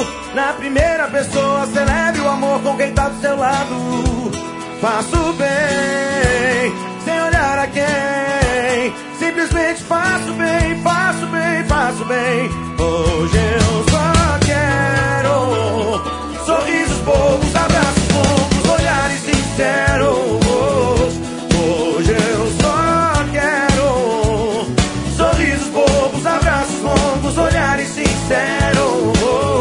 Na primeira pessoa, celebre o amor com quem tá do seu lado. Faço bem, sem olhar a quem. Simplesmente faço bem, faço bem, faço bem. Hoje eu só quero sorrisos bobos, abraços longos, olhares sinceros. Hoje eu só quero sorrisos bobos, abraços longos, olhares sinceros.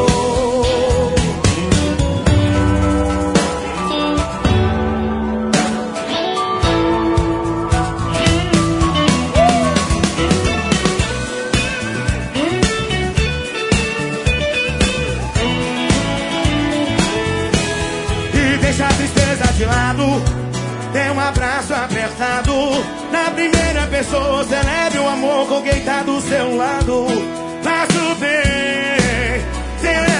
Deixa a tristeza de lado, dê um abraço apertado. Na primeira pessoa, celebre o amor com quem tá do seu lado. Faço bem, sem